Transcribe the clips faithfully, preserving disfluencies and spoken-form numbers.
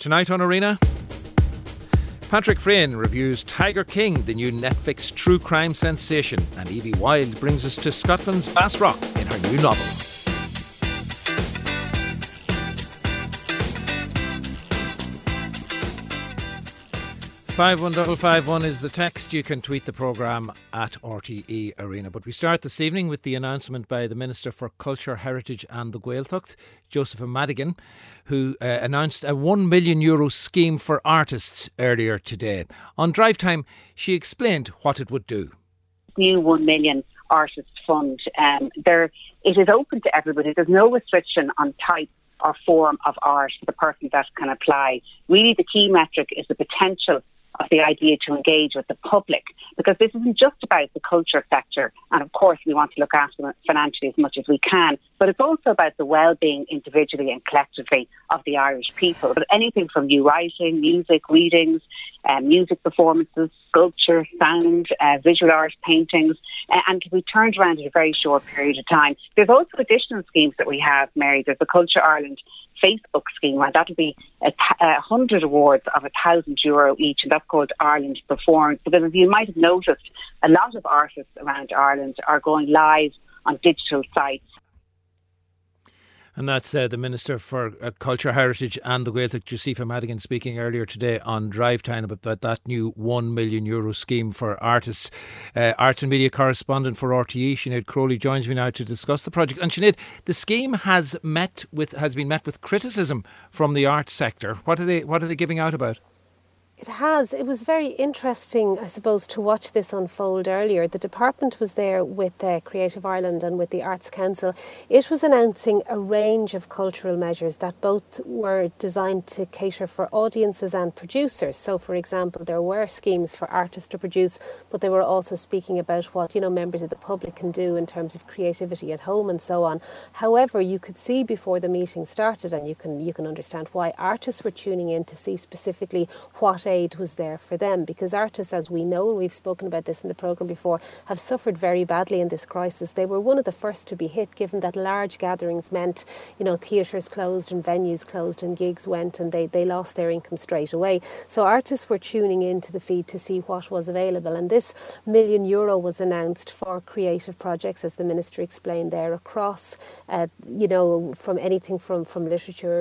Tonight on Arena, Patrick Freyne reviews Tiger King, the new Netflix true crime sensation, and Evie Wilde brings us to Scotland's Bass Rock in her new novel. five one five five one is the text. You can tweet the programme at R T E Arena. But we start this evening with the announcement by the Minister for Culture, Heritage and the Gaeltacht, Josepha Madigan, who uh, announced a one million euro scheme for artists earlier today. On Drive Time, she explained what it would do. New one million artist fund. Um, there, it is open to everybody. There's no restriction on type or form of art for the person that can apply. Really, the key metric is the potential of the idea to engage with the public, because this isn't just about the culture sector, and of course we want to look after them financially as much as we can, but it's also about the well-being individually and collectively of the Irish people. But anything from new writing, music, readings, uh, music performances, sculpture, sound, uh, visual art, paintings, uh, and can be turned around in a very short period of time. There's also additional schemes that we have, Mary. There's the Culture Ireland Facebook scheme, and that'll be a, a hundred awards of a thousand euro each, and that's called Ireland Performs. Because as you might have noticed, a lot of artists around Ireland are going live on digital sites. And that's uh, the Minister for uh, Culture, Heritage and the Gaeltacht, Josepha Madigan, speaking earlier today on Drive Time about that new one million euro scheme for artists. Uh, Arts and Media correspondent for R T E, Sinead Crowley, joins me now to discuss the project. And Sinead, the scheme has met with has been met with criticism from the arts sector. What are they What are they giving out about? It has. It was very interesting, I suppose, to watch this unfold earlier. The department was there with uh, Creative Ireland and with the Arts Council. It was announcing a range of cultural measures that both were designed to cater for audiences and producers. So, for example, there were schemes for artists to produce, but they were also speaking about what, you know, members of the public can do in terms of creativity at home and so on. However, you could see before the meeting started, and you can you can understand why, artists were tuning in to see specifically what aid was there for them, because artists, as we know, and we've spoken about this in the programme before, have suffered very badly in this crisis. They were one of the first to be hit, given that large gatherings meant, you know, theatres closed and venues closed and gigs went, and they, they lost their income straight away. So artists were tuning into the feed to see what was available, and this million euro was announced for creative projects, as the Minister explained there, across, uh, you know, from anything from, from literature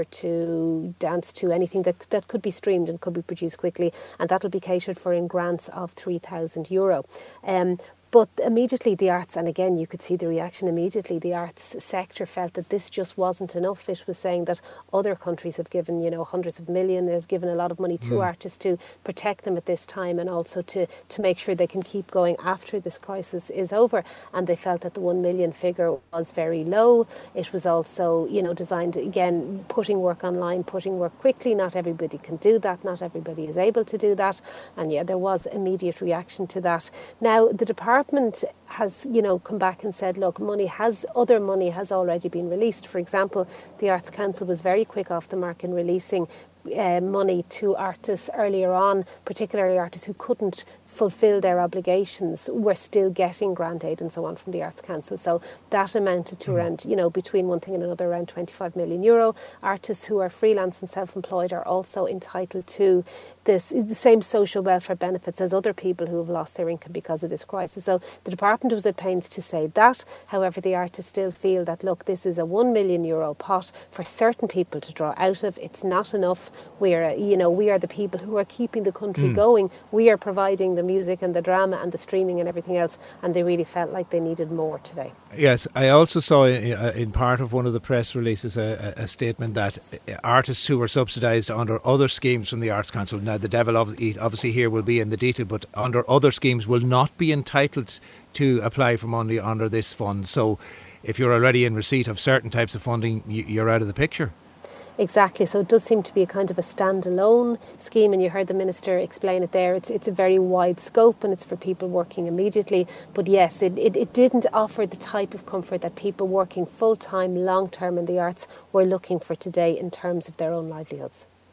to dance to anything that, that could be streamed and could be produced quickly. And that'll be catered for in grants of three thousand euro. Um, But immediately the arts, and again you could see the reaction immediately, the arts sector felt that this just wasn't enough. It was saying that other countries have given, you know, hundreds of million, they've given a lot of money to mm. artists to protect them at this time, and also to, to make sure they can keep going after this crisis is over. And they felt that the one million figure was very low. It was also, you know, designed, again, putting work online, putting work quickly. Not everybody can do that. Not everybody is able to do that. And yeah, there was immediate reaction to that. Now, the department has, you know, come back and said, look, money has, other money has already been released. For example, the Arts Council was very quick off the mark in releasing uh, money to artists earlier on, particularly artists who couldn't fulfil their obligations, were still getting grant aid and so on from the Arts Council. So that amounted to mm. around, you know, between one thing and another, around twenty-five million euro. Artists who are freelance and self-employed are also entitled to this, the same social welfare benefits as other people who have lost their income because of this crisis. So the department was at pains to say that. However, the artists still feel that, look, this is a one million euro pot for certain people to draw out of. It's not enough. We are, you know, we are the people who are keeping the country mm. going. We are providing the music and the drama and the streaming and everything else, and they really felt like they needed more today. Yes, I also saw in, in part of one of the press releases a, a statement that artists who were subsidised under other schemes from the Arts Council, now the devil obviously here will be in the detail, but under other schemes will not be entitled to apply for money under this fund. So if you're already in receipt of certain types of funding, you're out of the picture. Exactly. So it does seem to be a kind of a standalone scheme, and you heard the Minister explain it there. It's it's a very wide scope, and it's for people working immediately. But yes, it, it, it didn't offer the type of comfort that people working full-time, long-term in the arts were looking for today in terms of their own livelihoods.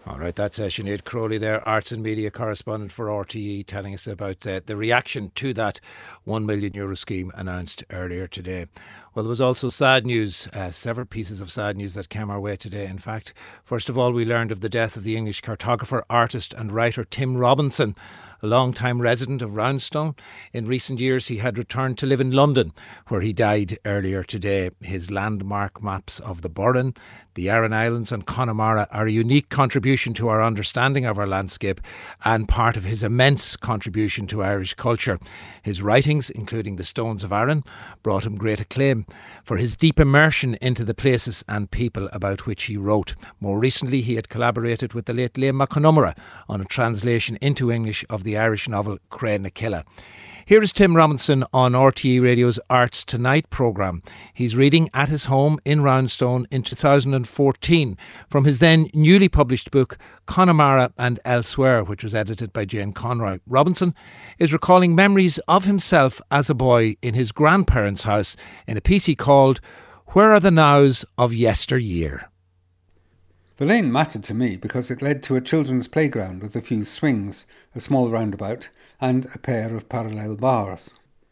All right, that's uh, Sinead Crowley there, arts and media correspondent for R T E, telling us about uh, the reaction to that one million euro scheme announced earlier today. Well, there was also sad news, uh, several pieces of sad news that came our way today. In fact, first of all, we learned of the death of the English cartographer, artist and writer Tim Robinson, a long-time resident of Roundstone. In recent years, he had returned to live in London, where he died earlier today. His landmark maps of the Burren, the Aran Islands and Connemara are a unique contribution to our understanding of our landscape and part of his immense contribution to Irish culture. His writings, including The Stones of Aran, brought him great acclaim for his deep immersion into the places and people about which he wrote. More recently, he had collaborated with the late Liam McConumara on a translation into English of the Irish novel Craigh na Killa. Here is Tim Robinson on R T E Radio's Arts Tonight programme. He's reading at his home in Roundstone in two thousand fourteen from his then newly published book Connemara and Elsewhere, which was edited by Jane Conroy. Robinson is recalling memories of himself as a boy in his grandparents' house in a piece he called Where Are the Nows of Yesteryear? The lane mattered to me because it led to a children's playground with a few swings, a small roundabout, and a pair of parallel bars.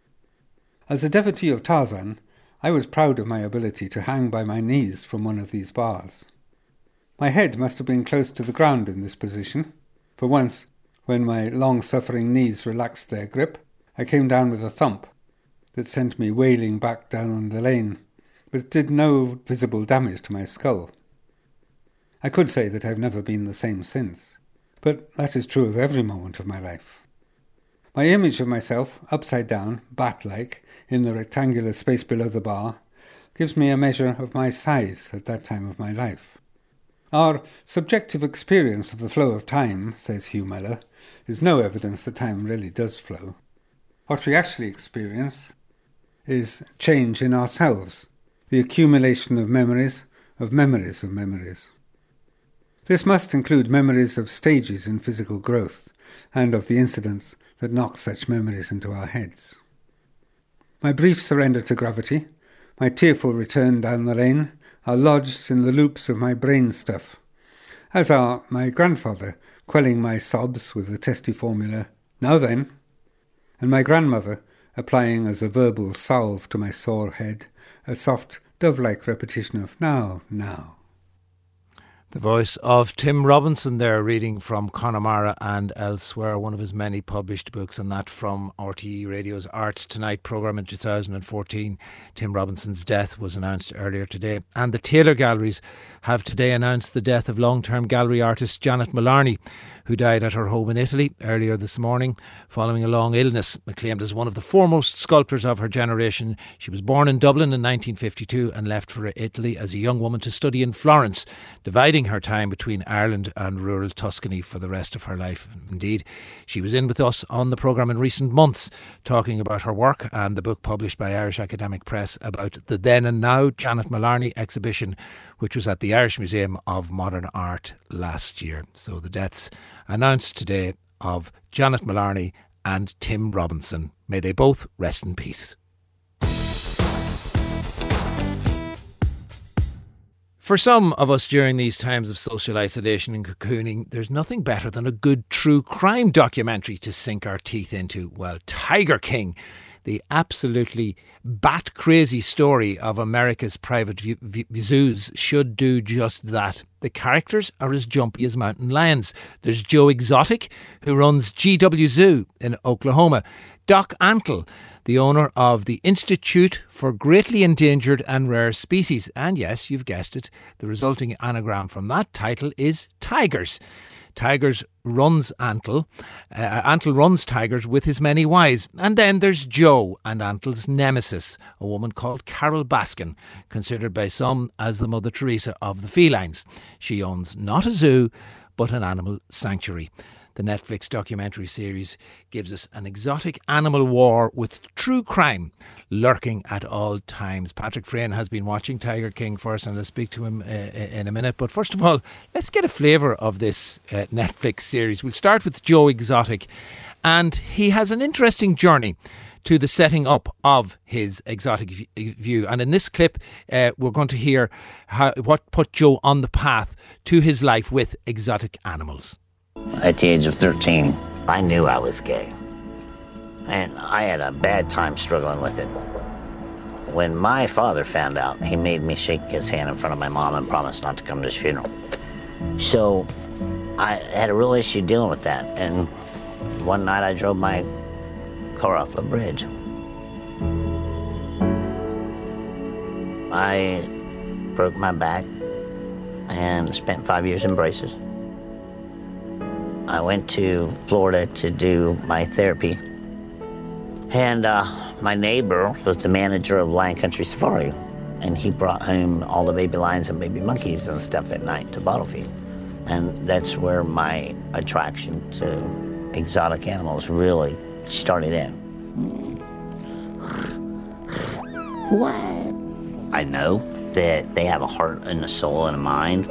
As a devotee of Tarzan, I was proud of my ability to hang by my knees from one of these bars. My head must have been close to the ground in this position, for once, when my long-suffering knees relaxed their grip, I came down with a thump that sent me wailing back down the lane, but did no visible damage to my skull. I could say that I've never been the same since, but that is true of every moment of my life. My image of myself, upside down, bat-like, in the rectangular space below the bar, gives me a measure of my size at that time of my life. Our subjective experience of the flow of time, says Hugh Miller, is no evidence that time really does flow. What we actually experience is change in ourselves, the accumulation of memories, of memories of memories. This must include memories of stages in physical growth and of the incidents that knock such memories into our heads. My brief surrender to gravity, my tearful return down the lane, are lodged in the loops of my brain stuff, as are my grandfather quelling my sobs with the testy formula, "Now then," and my grandmother applying as a verbal salve to my sore head a soft dove-like repetition of "now, now." The voice of Tim Robinson there, reading from Connemara and Elsewhere, one of his many published books, and that from R T E Radio's Arts Tonight programme in two thousand fourteen. Tim Robinson's death was announced earlier today. And the Taylor Galleries have today announced the death of long-term gallery artist Janet Mullarney, who died at her home in Italy earlier this morning following a long illness. Acclaimed as one of the foremost sculptors of her generation, she was born in Dublin in nineteen fifty-two and left for Italy as a young woman to study in Florence, dividing her time between Ireland and rural Tuscany for the rest of her life. Indeed, she was in with us on the programme in recent months, talking about her work and the book published by Irish Academic Press about the Then and Now Janet Mullarney exhibition, which was at the Irish Museum of Modern Art last year. So the deaths announced today of Janet Mullarney and Tim Robinson. May they both rest in peace. For some of us during these times of social isolation and cocooning, there's nothing better than a good true crime documentary to sink our teeth into. Well, Tiger King, the absolutely bat-crazy story of America's private zoos, should do just that. The characters are as jumpy as mountain lions. There's Joe Exotic, who runs G W Zoo in Oklahoma. Doc Antle, the owner of the Institute for Greatly Endangered and Rare Species. And yes, you've guessed it, the resulting anagram from that title is Tigers. Tigers runs Antle. Uh, Antle runs Tigers with his many wives. And then there's Joe and Antle's nemesis, a woman called Carol Baskin, considered by some as the Mother Teresa of the felines. She owns not a zoo, but an animal sanctuary. The Netflix documentary series gives us an exotic animal war with true crime lurking at all times. Patrick Frayne has been watching Tiger King first, and I'll speak to him uh, in a minute. But first of all, let's get a flavour of this uh, Netflix series. We'll start with Joe Exotic, and he has an interesting journey to the setting up of his exotic v- view. And in this clip, uh, we're going to hear how, what put Joe on the path to his life with exotic animals. At the age of thirteen, I knew I was gay. And I had a bad time struggling with it. When my father found out, he made me shake his hand in front of my mom and promise not to come to his funeral. So I had a real issue dealing with that. And one night I drove my car off a bridge. I broke my back and spent five years in braces. I went to Florida to do my therapy. And uh, my neighbor was the manager of Lion Country Safari, and he brought home all the baby lions and baby monkeys and stuff at night to bottle feed. And that's where my attraction to exotic animals really started in. What? I know that they have a heart and a soul and a mind.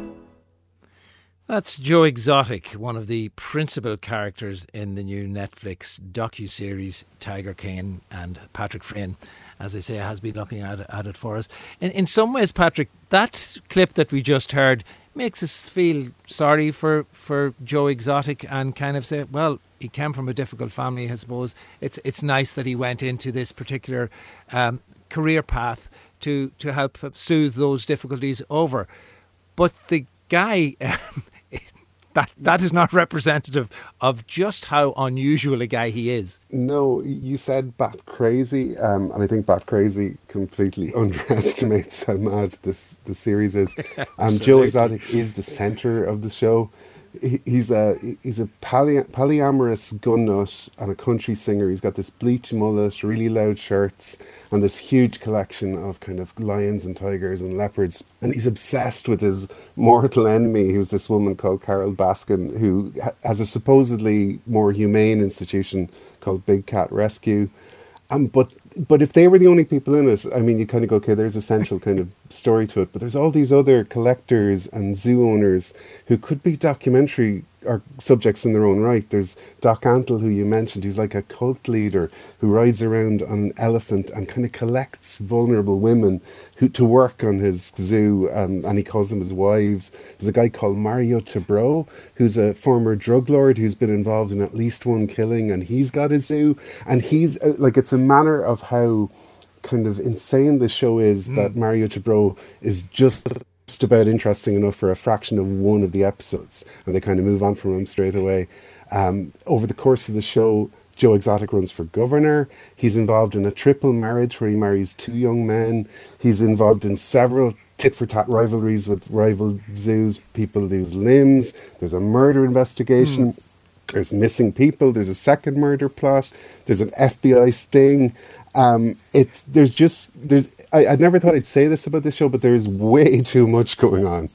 That's Joe Exotic, one of the principal characters in the new Netflix docu-series Tiger King, and Patrick Freyne, as I say, has been looking at, at it for us. In, in some ways, Patrick, that clip that we just heard makes us feel sorry for, for Joe Exotic and kind of say, well, he came from a difficult family, I suppose. It's it's nice that he went into this particular um, career path to, to help soothe those difficulties over. But the guy... Um, That that is not representative of just how unusual a guy he is. No, you said bat crazy, um, and I think bat crazy completely underestimates how mad this the series is. Um, Joe Exotic is the centre of the show. He, he's a he's a poly, polyamorous gun nut and a country singer. He's got this bleach mullet, really loud shirts, and this huge collection of kind of lions and tigers and leopards. And he's obsessed with his mortal enemy, who's this woman called Carol Baskin, who ha- has a supposedly more humane institution called Big Cat Rescue. Um, but but if they were the only people in it, I mean, you kind of go, okay, there's a central kind of story to it. But there's all these other collectors and zoo owners who could be documentary or subjects in their own right. There's Doc Antle, who you mentioned, who's like a cult leader who rides around on an elephant and kind of collects vulnerable women who to work on his zoo, um, and he calls them his wives. There's a guy called Mario Tabro, who's a former drug lord who's been involved in at least one killing, and he's got a zoo. And he's uh, like, it's a manner of how kind of insane the show is, mm. that Mario Tabro is just just about interesting enough for a fraction of one of the episodes, and they kind of move on from him straight away. Um, over the course of the show, Joe Exotic runs for governor. He's involved in a triple marriage where he marries two young men. He's involved in several tit-for-tat rivalries with rival zoos. People lose limbs. There's a murder investigation. Mm. There's missing people. There's a second murder plot. There's an F B I sting. Um, it's there's just there's I, I never thought I'd say this about this show, but there's way too much going on.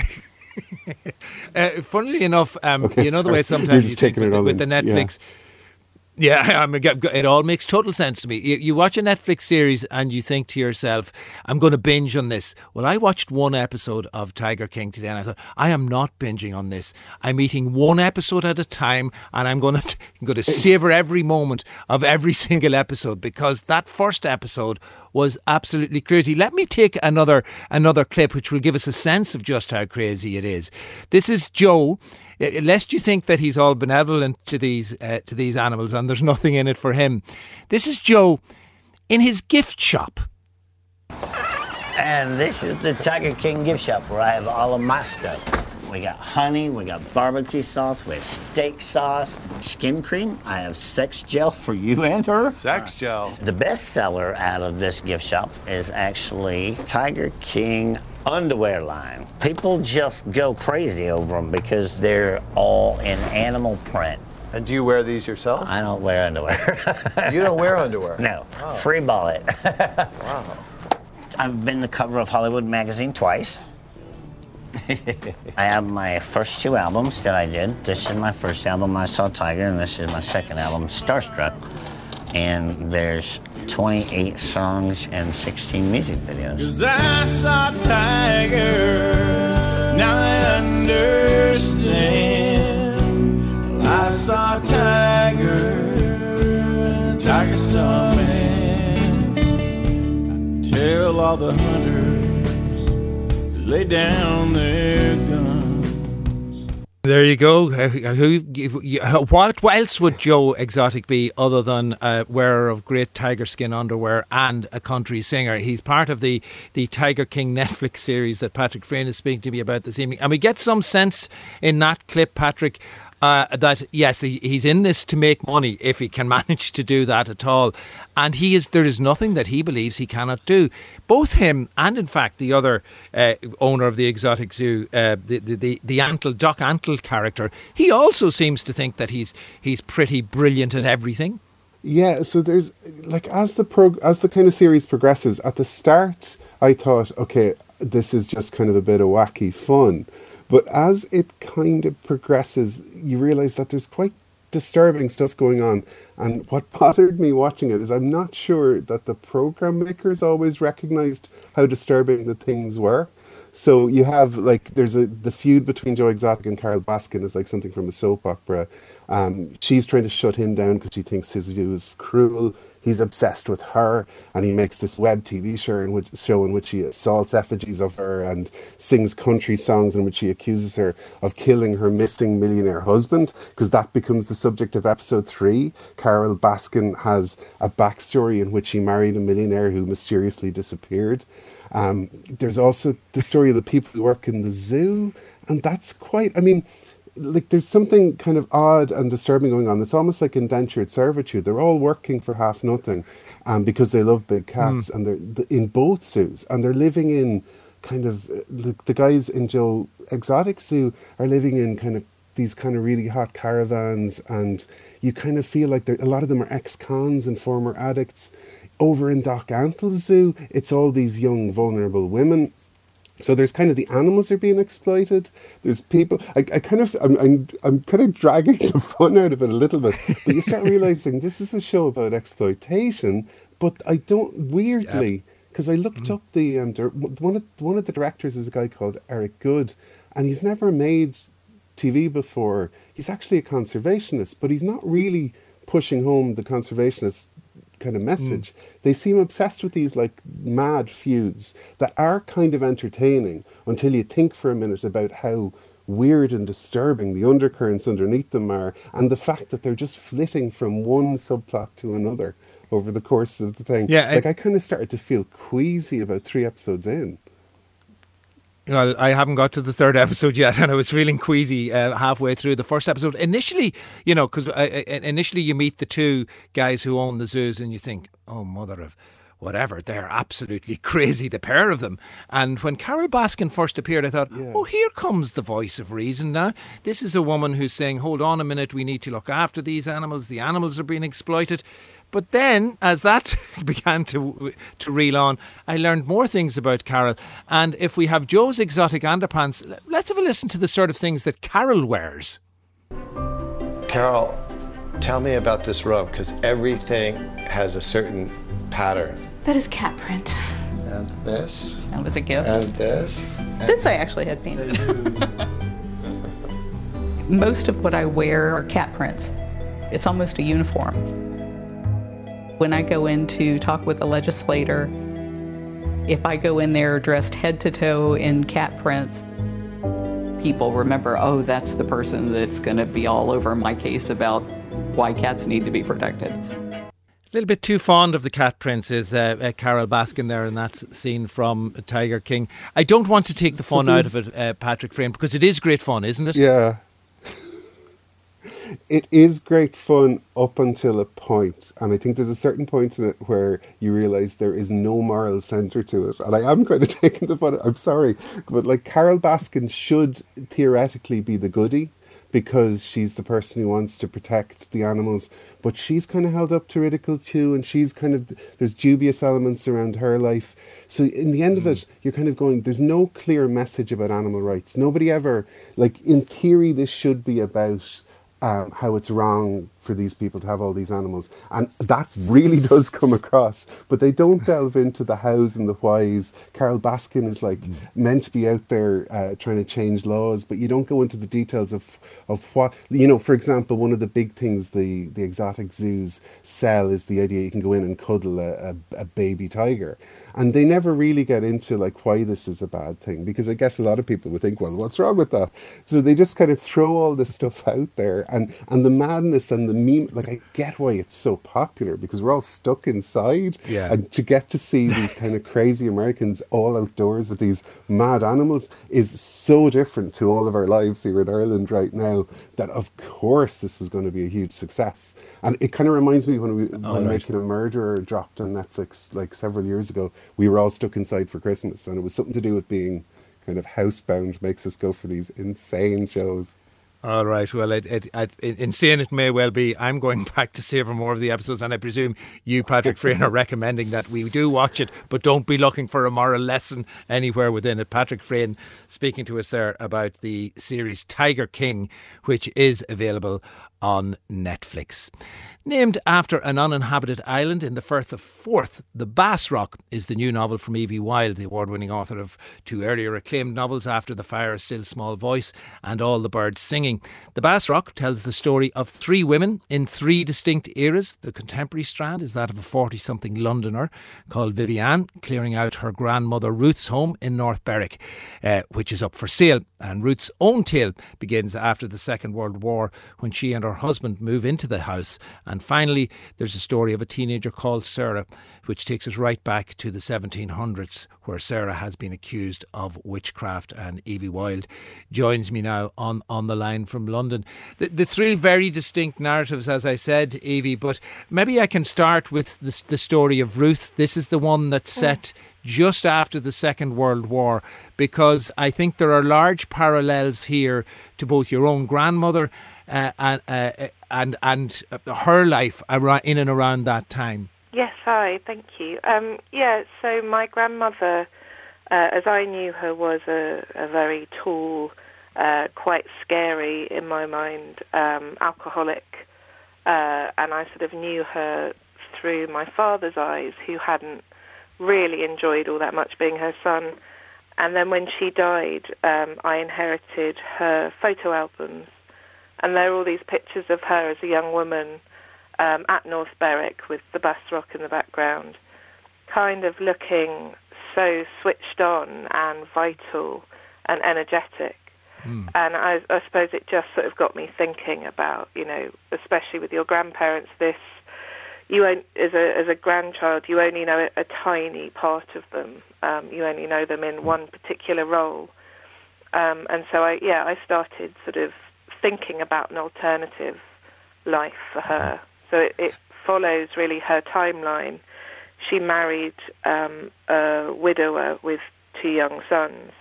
uh, funnily enough, um, okay, you know sorry. the way sometimes you think with, the, with the Netflix. Yeah. Yeah, I mean, it all makes total sense to me. You, you watch a Netflix series and you think to yourself, I'm going to binge on this. Well, I watched one episode of Tiger King today and I thought, I am not binging on this. I'm eating one episode at a time, and I'm going to, I'm going to savour every moment of every single episode, because that first episode was absolutely crazy. Let me take another another clip which will give us a sense of just how crazy it is. This is Joe. Lest you think that he's all benevolent to these uh, to these animals and there's nothing in it for him. This is Joe in his gift shop. And this is the Tiger King gift shop where I have all of my stuff. We got honey, we got barbecue sauce, we have steak sauce, skin cream. I have sex gel for you and her. Sex gel. Uh, the best seller out of this gift shop is actually Tiger King underwear line. People just go crazy over them because they're all in animal print. And do you wear these yourself? I don't wear underwear. You don't wear underwear? No. Oh. Free ball it. Wow. I've been the cover of Hollywood Magazine twice. I have my first two albums that I did. This is my first album, I Saw Tiger, and this is my second album, Starstruck. And there's twenty-eight songs and sixteen music videos. 'Cause I saw Tiger, now I understand. I saw Tiger, Tiger saw all the hunters to lay down their guns. There you go. Uh, who, uh, what else would Joe Exotic be other than a wearer of great tiger skin underwear and a country singer? He's part of the, the Tiger King Netflix series that Patrick Frayne is speaking to me about this evening. And we get some sense in that clip, Patrick, Uh, that yes, he, he's in this to make money if he can manage to do that at all, and he is. There is nothing that he believes he cannot do. Both him and, in fact, the other uh, owner of the exotic zoo, uh, the the the, the Antle, Doc Antle character, he also seems to think that he's he's pretty brilliant at everything. Yeah, so there's like as the prog- as the kind of series progresses. At the start, I thought, okay, this is just kind of a bit of wacky fun. But as it kind of progresses, you realise that there's quite disturbing stuff going on. And what bothered me watching it is I'm not sure that the program makers always recognised how disturbing the things were. So you have, like, there's a the feud between Joe Exotic and Carol Baskin is like something from a soap opera. Um, she's trying to shut him down because she thinks his view is cruel. He's obsessed with her, and he makes this web T V show in which, show in which he assaults effigies of her and sings country songs in which he accuses her of killing her missing millionaire husband, because that becomes the subject of episode three. Carol Baskin has a backstory in which he married a millionaire who mysteriously disappeared. Um, there's also the story of the people who work in the zoo, and that's quite, I mean, like there's something kind of odd and disturbing going on. It's almost like indentured servitude. They're all working for half nothing um, because they love big cats, mm. and they're in both zoos, and they're living in kind of, the, the guys in Joe Exotic Zoo are living in kind of these kind of really hot caravans, and you kind of feel like a lot of them are ex-cons and former addicts. Over in Doc Antle Zoo, it's all these young, vulnerable women. So there's kind of the animals are being exploited. There's people. I, I kind of, I'm, I'm, I'm kind of dragging the fun out of it a little bit. But you start realizing this is a show about exploitation. But I don't weirdly, because I looked mm. up the um, one of one of the directors is a guy called Eric Good, and he's never made T V before. He's actually a conservationist, but he's not really pushing home the conservationist kind of message. Mm. They seem obsessed with these like mad feuds that are kind of entertaining until you think for a minute about how weird and disturbing the undercurrents underneath them are, and the fact that they're just flitting from one subplot to another over the course of the thing. Yeah, like I, I kind of started to feel queasy about three episodes in. Well, I haven't got to the third episode yet, and I was feeling queasy uh, halfway through the first episode. Initially, you know, because uh, initially you meet the two guys who own the zoos, and you think, oh, mother of whatever, they're absolutely crazy, the pair of them. And when Carol Baskin first appeared, I thought, yeah. oh, here comes the voice of reason now. This is a woman who's saying, hold on a minute, we need to look after these animals. The animals are being exploited. But then, as that began to to reel on, I learned more things about Carol. And if we have Joe's exotic underpants, let's have a listen to the sort of things that Carol wears. Carol, tell me about this robe, because everything has a certain pattern. That is cat print. And this. That was a gift. And this. And this I actually had painted. Most of what I wear are cat prints. It's almost a uniform. When I go in to talk with a legislator, if I go in there dressed head to toe in cat prints, people remember, oh, that's the person that's going to be all over my case about why cats need to be protected. A little bit too fond of the cat prints is uh, uh, Carol Baskin there in that scene from Tiger King. I don't want to take the fun so out of it, uh, Patrick Frayne, because it is great fun, isn't it? Yeah. It is great fun up until a point, and I think there's a certain point in it where you realise there is no moral centre to it, and I am kind of taking the fun. I'm sorry, but like Carol Baskin should theoretically be the goodie because she's the person who wants to protect the animals, but she's kind of held up to ridicule too, and she's kind of, there's dubious elements around her life. So in the end of it, you're kind of going, there's no clear message about animal rights. Nobody ever, like in theory, this should be about Um, how it's wrong for these people to have all these animals. And that really does come across. But they don't delve into the hows and the whys. Carol Baskin is like meant to be out there uh, trying to change laws, but you don't go into the details of, of what, you know, for example, one of the big things the, the exotic zoos sell is the idea you can go in and cuddle a, a, a baby tiger. And they never really get into like why this is a bad thing, because I guess a lot of people would think, well, what's wrong with that? So they just kind of throw all this stuff out there, and, and the madness and the meme, like I get why it's so popular, because we're all stuck inside. Yeah. And to get to see these kind of crazy Americans all outdoors with these mad animals is so different to all of our lives here in Ireland right now, that of course this was going to be a huge success. And it kind of reminds me when we Oh, when right. Making a Murderer dropped on Netflix like several years ago, we were all stuck inside for Christmas, and it was something to do with being kind of housebound, makes us go for these insane shows. All right. Well, it, it, it, insane it may well be. I'm going back to savour more of the episodes, and I presume you, Patrick Frayne, are recommending that we do watch it, but don't be looking for a moral lesson anywhere within it. Patrick Frayne speaking to us there about the series Tiger King, which is available on Netflix. Named after an uninhabited island in the Firth of Forth, The Bass Rock is the new novel from Evie Wyld, the award-winning author of two earlier acclaimed novels, After the Fire, A Still Small Voice and All the Birds Singing. The Bass Rock tells the story of three women in three distinct eras. The contemporary strand is that of a forty-something Londoner called Vivienne, clearing out her grandmother Ruth's home in North Berwick, uh, which is up for sale. And Ruth's own tale begins after the Second World War, when she and her husband move into the house. And finally, there's a story of a teenager called Sarah, which takes us right back to the seventeen hundreds, where Sarah has been accused of witchcraft. And Evie Wyld joins me now on, on the line from London. The, the three very distinct narratives, as I said, Evie, but maybe I can start with the, the story of Ruth. This is the one that's set just after the Second World War, because I think there are large parallels here to both your own grandmother uh, and, uh, and and her life around, in and around that time. Yes, hi, thank you. Um, yeah, so my grandmother, uh, as I knew her, was a, a very tall, uh, quite scary, in my mind, um, alcoholic, uh, and I sort of knew her through my father's eyes, who hadn't really enjoyed all that much being her son. And then when she died, um, I inherited her photo albums, and there are all these pictures of her as a young woman um, at North Berwick with the Bass Rock in the background, kind of looking so switched on and vital and energetic. Mm. And I, I suppose it just sort of got me thinking about, you know, especially with your grandparents, this, you won't, as a as a grandchild, you only know a, a tiny part of them. Um, you only know them in one particular role. Um, and so, I yeah, I started sort of thinking about an alternative life for her. So it, it follows really her timeline. She married um, a widower with two young sons,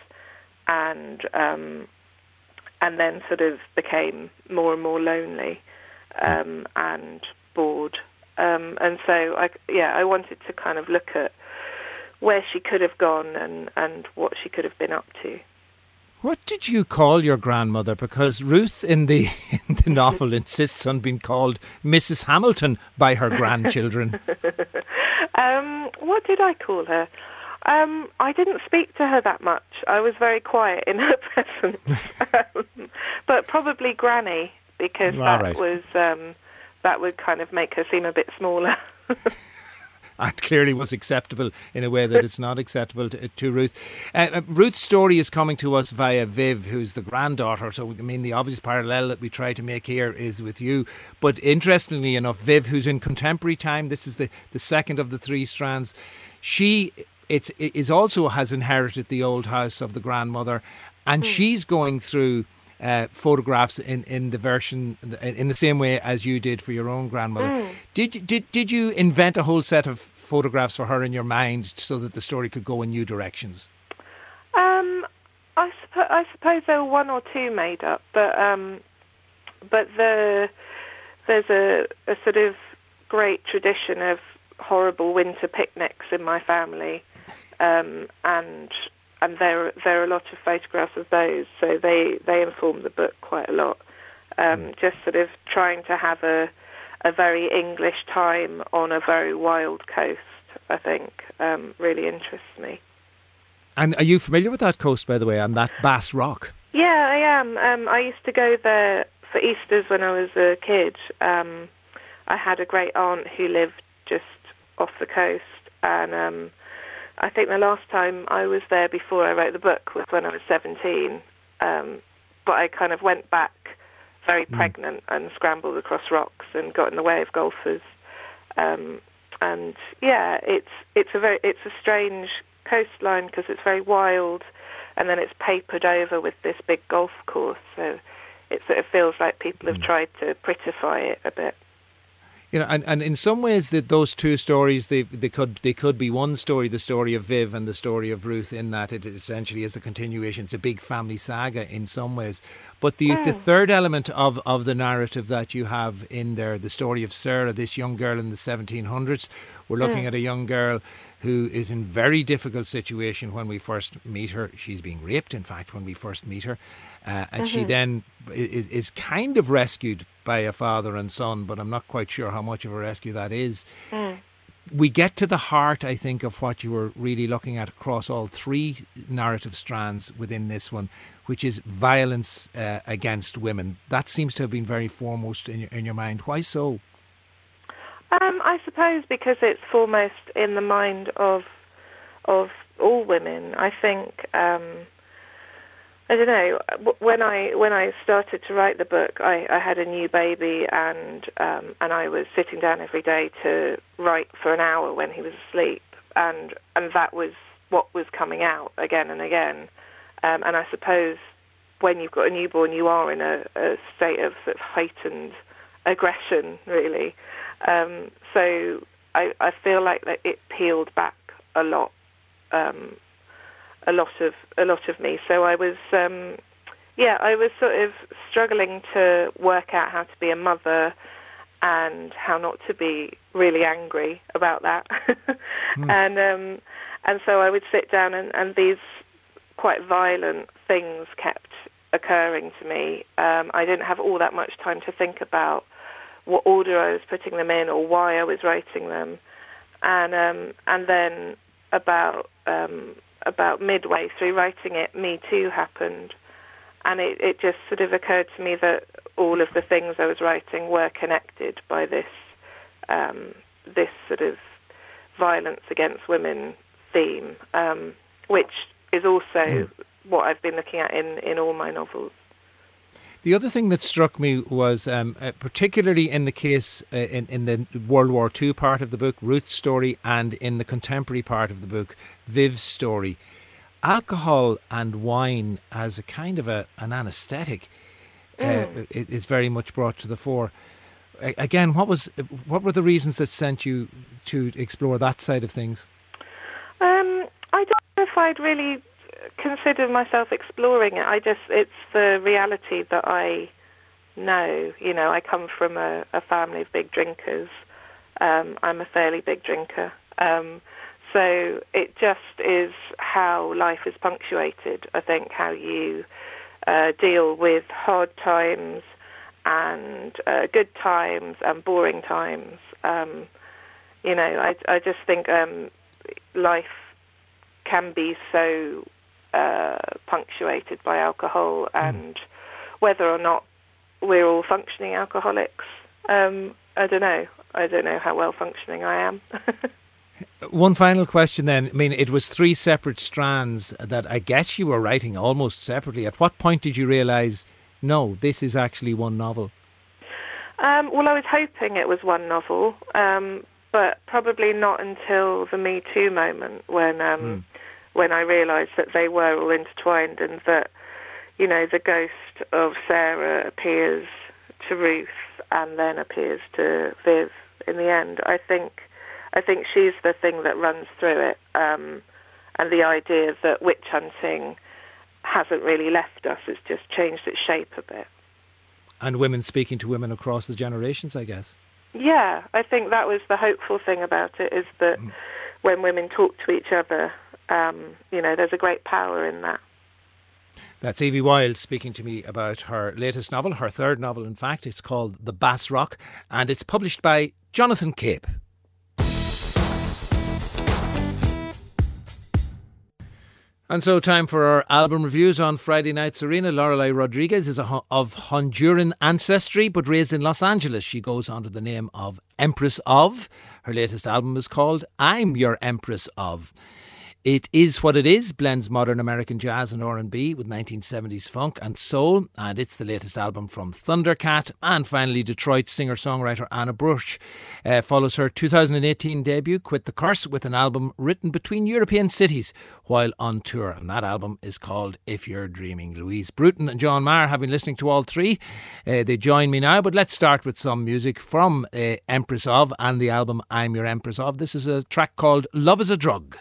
and um, and then sort of became more and more lonely um, and bored. Um, and so, I, yeah, I wanted to kind of look at where she could have gone and, and what she could have been up to. What did you call your grandmother? Because Ruth in the in the novel insists on being called Missus Hamilton by her grandchildren. um, what did I call her? Um, I didn't speak to her that much. I was very quiet in her presence. um, but probably Granny, because All that right. was um, that would kind of make her seem a bit smaller. And clearly was acceptable in a way that it's not acceptable to, to Ruth. Uh, Ruth's story is coming to us via Viv, who's the granddaughter. So, I mean, the obvious parallel that we try to make here is with you. But interestingly enough, Viv, who's in contemporary time, this is the, the second of the three strands, she it's, is also has inherited the old house of the grandmother, and mm. she's going through Uh, photographs in, in the version in the same way as you did for your own grandmother. Mm. Did you did did you invent a whole set of photographs for her in your mind so that the story could go in new directions? Um, I, suppo- I suppose there were one or two made up, but um, but the there's a, a sort of great tradition of horrible winter picnics in my family, um, and. And there, there are a lot of photographs of those, so they, they inform the book quite a lot. Um, just sort of trying to have a a very English time on a very wild coast, I think, um, really interests me. And are you familiar with that coast, by the way, and that Bass Rock? Yeah, I am. Um, I used to go there for Easters when I was a kid. Um, I had a great aunt who lived just off the coast, and um, I think the last time I was there before I wrote the book was when I was seventeen. Um, but I kind of went back very mm. pregnant and scrambled across rocks and got in the way of golfers. Um, and yeah, it's it's a very it's a strange coastline because it's very wild, and then it's papered over with this big golf course. So it sort of feels like people have tried to prettify it a bit. You know, and, and in some ways, that those two stories, they they could they could be one story, the story of Viv and the story of Ruth, in that it essentially is a continuation. It's a big family saga in some ways. But the oh. the third element of, of the narrative that you have in there, the story of Sarah, this young girl in the seventeen hundreds, we're looking oh. at a young girl who is in very difficult situation when we first meet her. She's being raped, in fact, when we first meet her. Uh, and mm-hmm. she then is, is kind of rescued by a father and son, but I'm not quite sure how much of a rescue that is. Mm. We get to the heart, I think, of what you were really looking at across all three narrative strands within this one, which is violence uh, against women. That seems to have been very foremost in your, in your mind. Why so? Um, I suppose because it's foremost in the mind of of all women. I think um, I don't know. When I when I started to write the book, I, I had a new baby, and um, and I was sitting down every day to write for an hour when he was asleep, and and that was what was coming out again and again. Um, and I suppose when you've got a newborn, you are in a, a state of sort of heightened aggression, really. Um, so I, I feel like that it peeled back a lot, um, a lot of a lot of me. So I was, um, yeah, I was sort of struggling to work out how to be a mother and how not to be really angry about that. mm. And um, and so I would sit down, and, and these quite violent things kept occurring to me. Um, I didn't have all that much time to think about what order I was putting them in or why I was writing them, and um, and then about um, about midway through writing it, Me Too happened, and it, it just sort of occurred to me that all of the things I was writing were connected by this um, this sort of violence against women theme, um, which is also mm. what I've been looking at in, in all my novels. The other thing that struck me was, um, uh, particularly in the case, uh, in, in the World War Two part of the book, Ruth's story, and in the contemporary part of the book, Viv's story, alcohol and wine as a kind of a, an anaesthetic uh, mm. is very much brought to the fore. A- again, what was what were the reasons that sent you to explore that side of things? Um, I don't know if I'd really consider myself exploring it. I just, it's the reality that I know. You know, I come from a, a family of big drinkers. Um, I'm a fairly big drinker. Um, so it just is how life is punctuated, I think, how you uh, deal with hard times and uh, good times and boring times. Um, you know, I, I just think um, life can be so Uh, punctuated by alcohol, and mm. whether or not we're all functioning alcoholics, um, I don't know. I don't know how well functioning I am. One final question then. I mean, it was three separate strands that I guess you were writing almost separately. At what point did you realise, no, this is actually one novel? Um, well, I was hoping it was one novel, um, but probably not until the Me Too moment when... Um, mm. when I realised that they were all intertwined, and that, you know, the ghost of Sarah appears to Ruth and then appears to Viv in the end. I think I think she's the thing that runs through it, um, and the idea that witch hunting hasn't really left us, it's just changed its shape a bit. And women speaking to women across the generations, I guess. Yeah, I think that was the hopeful thing about it, is that mm. when women talk to each other, Um, you know, there's a great power in that. That's Evie Wyld speaking to me about her latest novel, her third novel, in fact. It's called The Bass Rock, and it's published by Jonathan Cape. And so, time for our album reviews on Friday Night's Arena. Lorelei Rodriguez is a, of Honduran ancestry, but raised in Los Angeles. She goes under the name of Empress of. Her latest album is called I'm Your Empress of. It Is What It Is blends modern American jazz and R and B with nineteen seventies funk and soul, and it's the latest album from Thundercat. And finally, Detroit singer-songwriter Anna Bruch uh, follows her two thousand eighteen debut, Quit the Curse, with an album written between European cities while on tour, and that album is called If You're Dreaming. Louise Bruton and John Maher have been listening to all three. Uh, they join me now, but let's start with some music from uh, Empress Of and the album I'm Your Empress Of. This is a track called Love Is a Drug.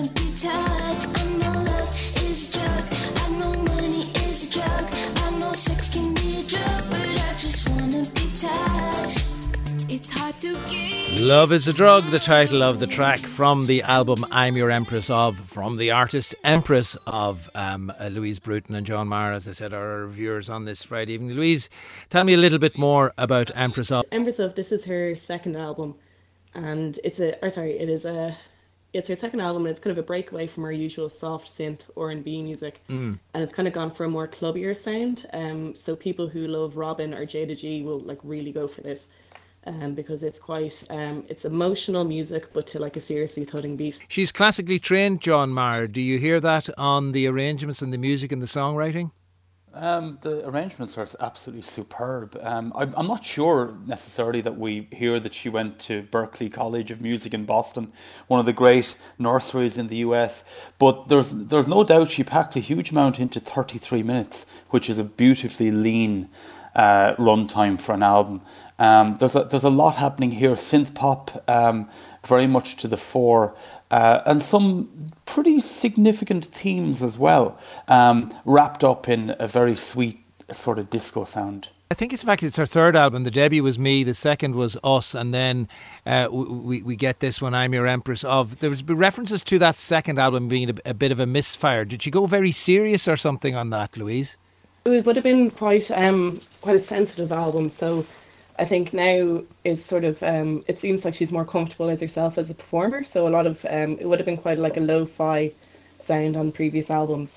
Love Is a Drug, the title of the track from the album I'm Your Empress Of, from the artist Empress Of. um, uh, Louise Bruton and John Maher, as I said, are our reviewers on this Friday evening. Louise, tell me a little bit more about Empress Of. Empress Of, this is her second album, and it's a, or sorry, it is a, it's her second album, and it's kind of a breakaway from her usual soft synth R and B music, mm. and it's kind of gone for a more clubbier sound. Um, so people who love Robin or Jada G will like really go for this. Um, because it's quite, um, it's emotional music, but to like a seriously thudding beat. She's classically trained, John Maher. Do you hear that on the arrangements and the music and the songwriting? Um, the arrangements are absolutely superb. Um, I, I'm not sure necessarily that we hear that she went to Berklee College of Music in Boston, one of the great nurseries in the U S, but there's there's no doubt she packed a huge amount into thirty-three minutes, which is a beautifully lean uh, runtime for an album. Um, there's a, there's a lot happening here. Synth pop, um, very much to the fore, uh, and some pretty significant themes as well, um, wrapped up in a very sweet sort of disco sound. I think it's in fact it's her third album. The debut was Me, the second was Us, and then uh, we we get this one, I'm Your Empress Of. There was references to that second album being a, a bit of a misfire. Did she go very serious or something on that, Louise? It would have been quite um quite a sensitive album, so I think now it's sort of, um, it seems like she's more comfortable as herself as a performer. So a lot of, um, it would have been quite like a lo-fi sound on previous albums.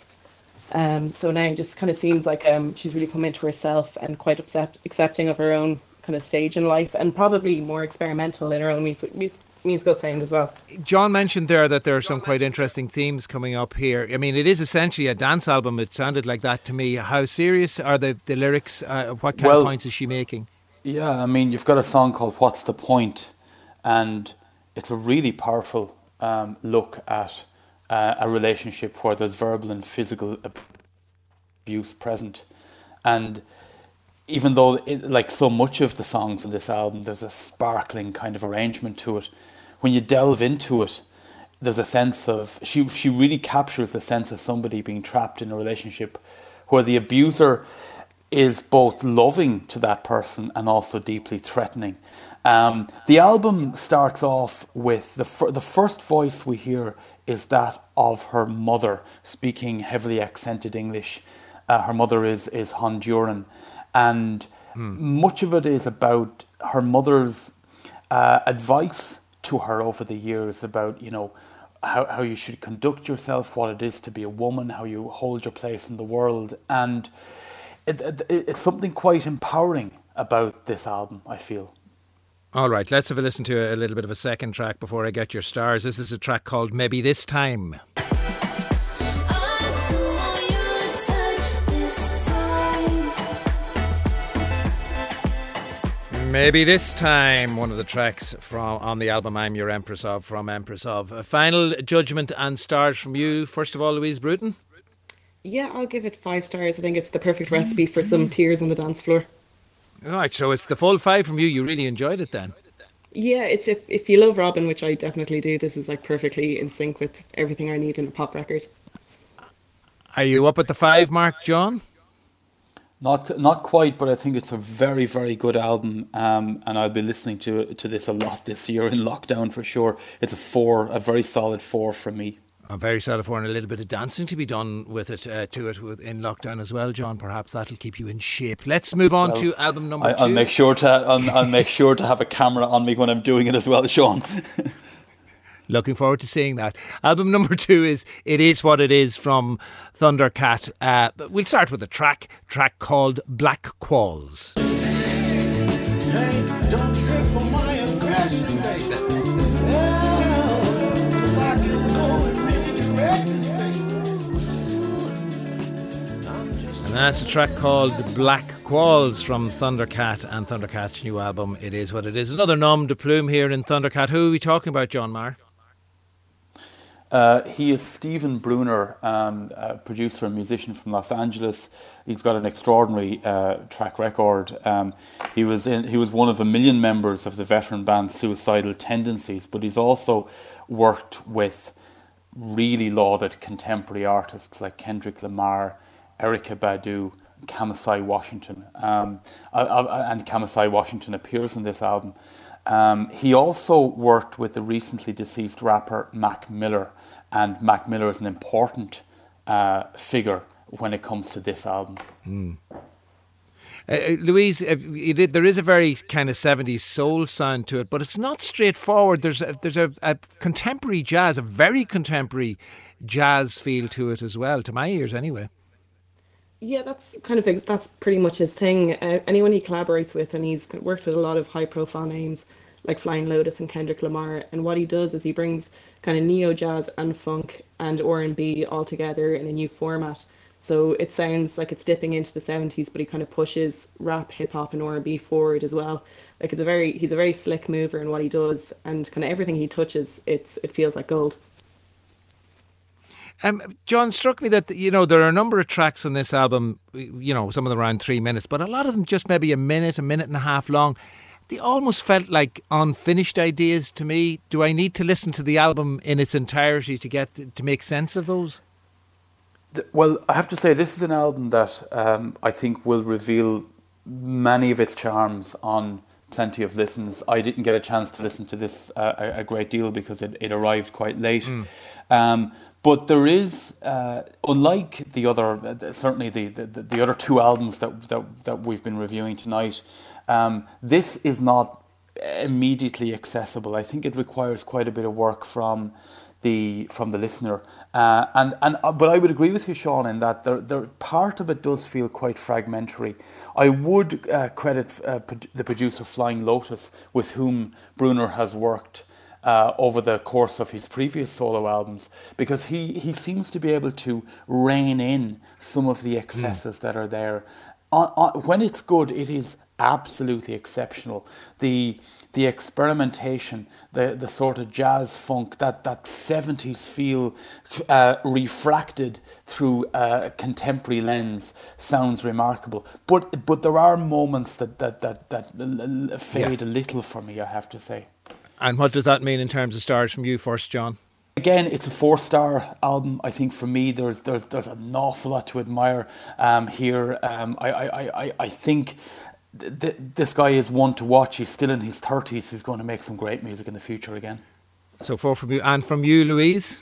Um, so now it just kind of seems like um, she's really come into herself and quite accept, accepting of her own kind of stage in life, and probably more experimental in her own music, musical sound as well. John mentioned there that there are some quite interesting themes coming up here. I mean, it is essentially a dance album. It sounded like that to me. How serious are the, the lyrics? Uh, what kind well, of points is she making? Yeah, I mean, you've got a song called What's the Point? And it's a really powerful um, look at uh, a relationship where there's verbal and physical abuse present. And even though, it, like so much of the songs on this album, there's a sparkling kind of arrangement to it, when you delve into it, there's a sense of, she, she really captures the sense of somebody being trapped in a relationship where the abuser is both loving to that person and also deeply threatening. Um, the album starts off with the fir- the first voice we hear is that of her mother, speaking heavily accented English. Uh, her mother is is Honduran, and hmm. much of it is about her mother's uh, advice to her over the years about, you know, how how you should conduct yourself, what it is to be a woman, how you hold your place in the world, and It, it, it's something quite empowering about this album, I feel. All right, let's have a listen to a, a little bit of a second track before I get your stars. This is a track called Maybe This Time. Maybe This Time, one of the tracks from on the album I'm Your Empress Of, from Empress Of. A final judgment and stars from you. First of all, Louise Bruton. Yeah, I'll give it five stars. I think it's the perfect recipe for some tears on the dance floor. All right, so it's the full five from you. You really enjoyed it then? Yeah, it's if, if you love Robin, which I definitely do, this is like perfectly in sync with everything I need in a pop record. Are you up at the five mark, John? Not not quite, but I think it's a very, very good album, um, and I'll be listening to to this a lot this year in lockdown for sure. It's a four, a very solid four from me. A very solid four, and a little bit of dancing to be done with it, uh, to it with, in lockdown as well, John. Perhaps that'll keep you in shape. Let's move on well, to album number I, two. I'll make sure to I'll, I'll make sure to have a camera on me when I'm doing it as well, Sean. Looking forward to seeing that. Album number two is It Is What It Is from Thundercat. Uh, we'll start with a track, track called Black Qualls. Hey, don't trip on my aggression, baby. Oh, 'cause I can go in many directions. And that's a track called Black Qualls from Thundercat and Thundercat's new album, It Is What It Is. Another nom de plume here in Thundercat. Who are we talking about, John Maher? Uh, he is Stephen Bruner, um, a producer and musician from Los Angeles. He's got an extraordinary uh, track record. Um, he was in, he was one of a million members of the veteran band Suicidal Tendencies, but he's also worked with really lauded contemporary artists like Kendrick Lamar, Erykah Badu, Kamasi Washington. Um, and Kamasi Washington appears in this album. Um, he also worked with the recently deceased rapper Mac Miller, and Mac Miller is an important uh, figure when it comes to this album. Mm. Uh, Louise, uh, you did, there is a very kind of seventies soul sound to it, but it's not straightforward. There's a, there's a, a contemporary jazz, a very contemporary jazz feel to it as well, to my ears anyway. Yeah, that's kind of that's pretty much his thing. Uh, anyone he collaborates with, and he's worked with a lot of high-profile names like Flying Lotus and Kendrick Lamar. And what he does is he brings kind of neo jazz and funk and R and B all together in a new format. So it sounds like it's dipping into the seventies, but he kind of pushes rap, hip hop, and R and B forward as well. Like it's a very he's a very slick mover in what he does, and kind of everything he touches, it's it feels like gold. Um, John, struck me that, you know, there are a number of tracks on this album, you know, some of them around three minutes, but a lot of them just maybe a minute, a minute and a half long. They almost felt like unfinished ideas to me. Do I need to listen to the album in its entirety to get to make sense of those? Well, I have to say, this is an album that um, I think will reveal many of its charms on plenty of listens. I didn't get a chance to listen to this uh, a, a great deal because it, it arrived quite late. Mm. Um, But there is, uh, unlike the other, uh, certainly the, the, the other two albums that, that that we've been reviewing tonight, um, this is not immediately accessible. I think it requires quite a bit of work from the from the listener. Uh, and and uh, but I would agree with you, Sean, in that there, there part of it does feel quite fragmentary. I would uh, credit uh, pro- the producer Flying Lotus, with whom Bruner has worked Uh, over the course of his previous solo albums, because he, he seems to be able to rein in some of the excesses mm. that are there. On, on, when it's good, it is absolutely exceptional. The the experimentation, the the sort of jazz funk, that, that seventies feel uh, refracted through a contemporary lens sounds remarkable. But but there are moments that that that, that fade yeah. a little for me, I have to say. And what does that mean in terms of stars from you first, John? Again, it's a four-star album. I think for me, there's there's there's an awful lot to admire um, here. Um, I, I, I, I think th- th- this guy is one to watch. He's still in his thirties. He's going to make some great music in the future again. So four from you. And from you, Louise?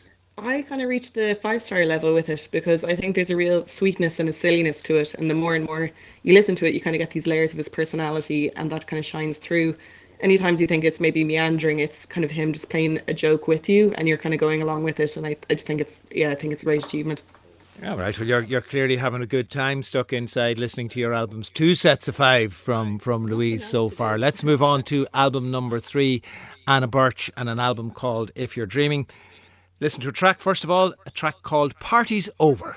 I kind of reached the five-star level with it because I think there's a real sweetness and a silliness to it. And the more and more you listen to it, you kind of get these layers of his personality, and that kind of shines through. Anytime you think it's maybe meandering, it's kind of him just playing a joke with you, and you're kind of going along with it. And I, I just think it's, yeah, I think it's a great achievement. All right. Well, you're you're clearly having a good time stuck inside listening to your albums. Two sets of five from from Louise so far. Let's move on to album number three, Anna Birch, and an album called If You're Dreaming. Listen to a track first of all, a track called Party's Over.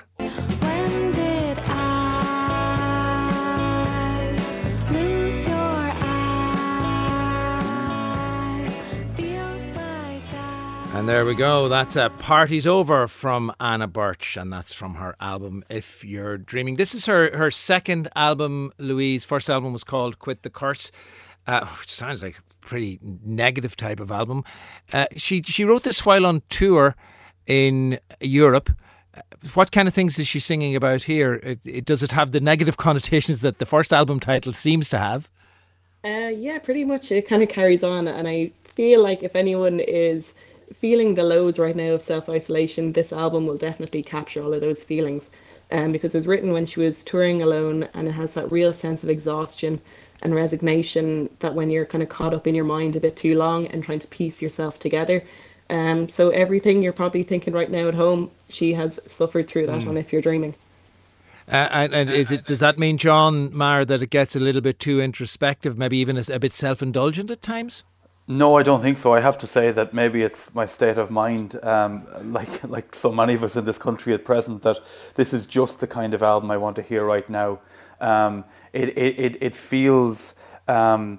And there we go. That's a Party's Over from Anna Birch, and that's from her album If You're Dreaming. This is her, her second album, Louise. First album was called Quit the Curse, uh, which sounds like a pretty negative type of album. Uh, she she wrote this while on tour in Europe. What kind of things is she singing about here? It, it, does it have the negative connotations that the first album title seems to have? Uh, yeah, pretty much. It kind of carries on, and I feel like if anyone is feeling the lows right now of self-isolation, this album will definitely capture all of those feelings, um, because it was written when she was touring alone, and it has that real sense of exhaustion and resignation that when you're kind of caught up in your mind a bit too long and trying to piece yourself together. Um, so everything you're probably thinking right now at home, she has suffered through that mm. on If You're Dreaming. Uh, and and is it, does that mean, John Maher, that it gets a little bit too introspective, maybe even a, a bit self-indulgent at times? No, I don't think so. I have to say that maybe it's my state of mind, um, like like so many of us in this country at present, that this is just the kind of album I want to hear right now. Um, it, it, it, it feels um,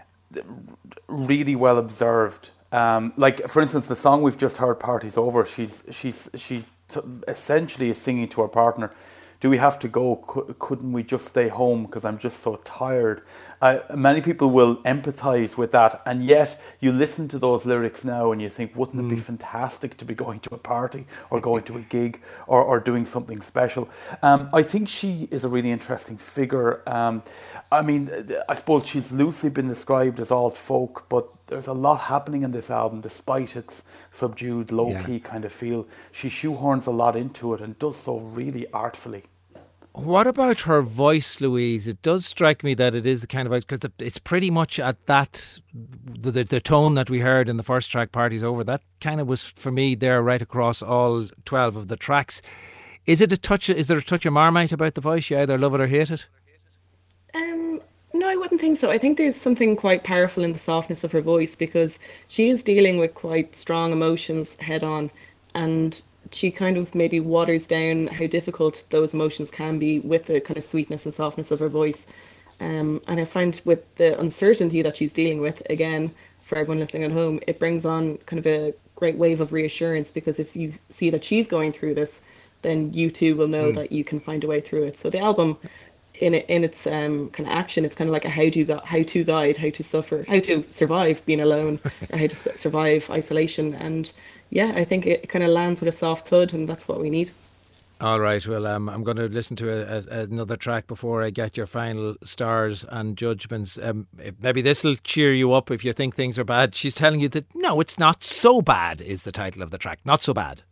really well observed. Um, like, for instance, the song we've just heard, Party's Over, she's, she's, she t- essentially is singing to her partner, do we have to go? C- couldn't we just stay home because I'm just so tired? Uh, many people will empathise with that, and yet you listen to those lyrics now and you think, wouldn't mm. it be fantastic to be going to a party or going to a gig or, or doing something special? Um, I think she is a really interesting figure. Um, I mean, I suppose she's loosely been described as alt folk, but there's a lot happening in this album despite its subdued, low-key yeah. kind of feel. She shoehorns a lot into it and does so really artfully. What about her voice, Louise? It does strike me that it is the kind of voice, because it's pretty much at that, the, the the tone that we heard in the first track, Party's Over, that kind of was for me there right across all twelve of the tracks. Is it a touch, is there a touch of Marmite about the voice? You either love it or hate it? Um, no, I wouldn't think so. I think there's something quite powerful in the softness of her voice, because she is dealing with quite strong emotions head on, and she kind of maybe waters down how difficult those emotions can be with the kind of sweetness and softness of her voice. Um, and I find with the uncertainty that she's dealing with, again, for everyone listening at home, it brings on kind of a great wave of reassurance, because if you see that she's going through this, then you too will know mm. that you can find a way through it. So the album, in it, in its um, kind of action, it's kind of like a how-to, how-to guide, how to suffer, how to survive being alone, or how to survive isolation. And yeah, I think it kind of lands with a soft thud, and that's what we need. All right, well, um, I'm going to listen to a, a, another track before I get your final stars and judgments. Um, maybe this will cheer you up if you think things are bad. She's telling you that, no, it's not so bad, is the title of the track. Not so bad.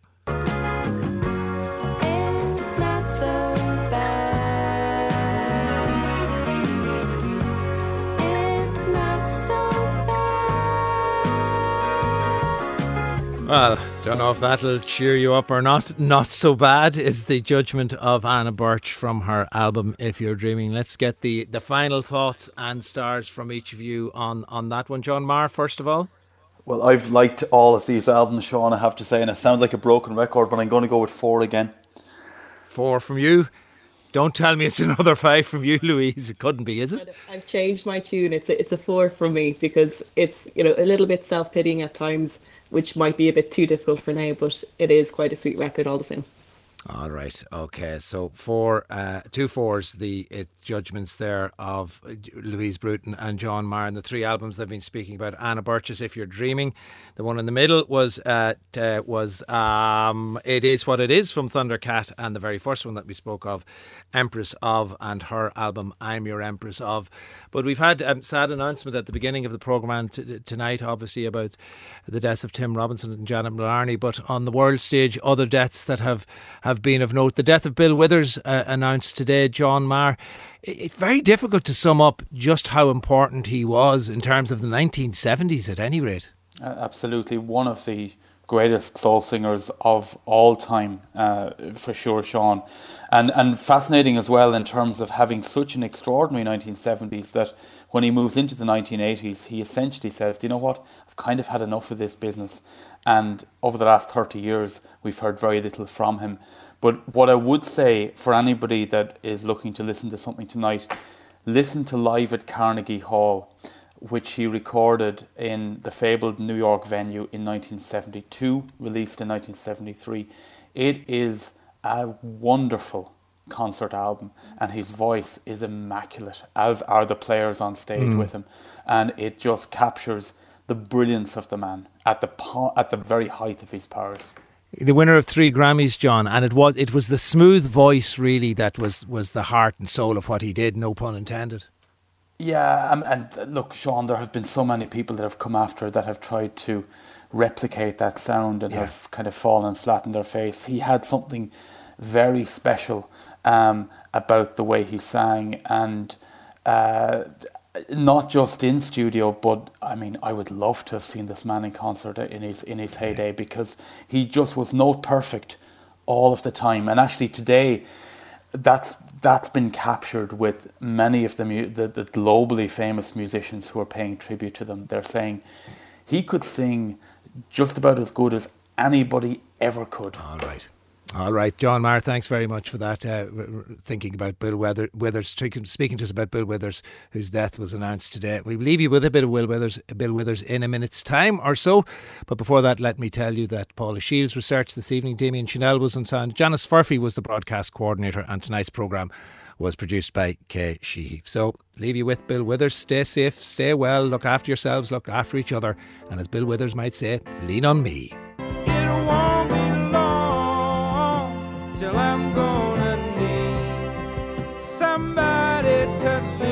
It's not so bad. It's not so bad. Well, don't know if that'll cheer you up or not. Not so bad is the judgment of Anna Birch from her album If You're Dreaming. Let's get the, the final thoughts and stars from each of you on, on that one. John Maher, first of all. Well, I've liked all of these albums, Sean, I have to say, and I sound like a broken record, but I'm going to go with four again. Four from you. Don't tell me it's another five from you, Louise. It couldn't be, is it? I've changed my tune. It's a, it's a four from me, because it's, you know, a little bit self-pitying at times, which might be a bit too difficult for now, but it is quite a sweet record all the same. All right, okay. So four, uh, two fours, the uh, judgments there of Louise Bruton and John Maher, and the three albums they've been speaking about. Anna Birch's If You're Dreaming. The one in the middle was uh, uh, was um, It Is What It Is from Thundercat, and the very first one that we spoke of, Empress Of, and her album I'm Your Empress Of. But we've had a um, sad announcement at the beginning of the programme t- tonight, obviously, about the deaths of Tim Robinson and Janet Mallarney, but on the world stage, other deaths that have, have been of note. The death of Bill Withers, uh, announced today, John Maher. It's very difficult to sum up just how important he was in terms of the nineteen seventies, at any rate. Uh, absolutely. One of the greatest soul singers of all time, uh, for sure, Sean. And and fascinating as well in terms of having such an extraordinary nineteen seventies that when he moves into the nineteen eighties, he essentially says, do you know what, I've kind of had enough of this business. And over the last thirty years, we've heard very little from him. But what I would say for anybody that is looking to listen to something tonight, listen to Live at Carnegie Hall, which he recorded in the fabled New York venue in nineteen seventy-two, released in nineteen seventy-three. It is a wonderful concert album, and his voice is immaculate, as are the players on stage mm. with him. And it just captures the brilliance of the man at the po- at the very height of his powers. The winner of three Grammys, John, and it was it was the smooth voice really that was, was the heart and soul of what he did, no pun intended. Yeah, and, and look, Sean, there have been so many people that have come after that have tried to replicate that sound and yeah. have kind of fallen flat on their face. He had something very special um, about the way he sang, and uh, not just in studio, but I mean, I would love to have seen this man in concert in his in his heyday, yeah. because he just was note perfect all of the time. And actually today, that's that's been captured with many of the, mu- the the globally famous musicians who are paying tribute to them. They're saying he could sing just about as good as anybody ever could. All right. All right, John Maher, thanks very much for that. Uh, thinking about Bill Wither- Withers, speaking to us about Bill Withers, whose death was announced today. We'll leave you with a bit of Will Withers, Bill Withers in a minute's time or so. But before that, let me tell you that Paula Shields researched this evening. Damien Chanel was on sound. Janice Furphy was the broadcast coordinator, and tonight's programme was produced by Kay Sheehy. So leave you with Bill Withers. Stay safe, stay well, look after yourselves, look after each other, and as Bill Withers might say, lean on me. Till I'm gonna need somebody to lean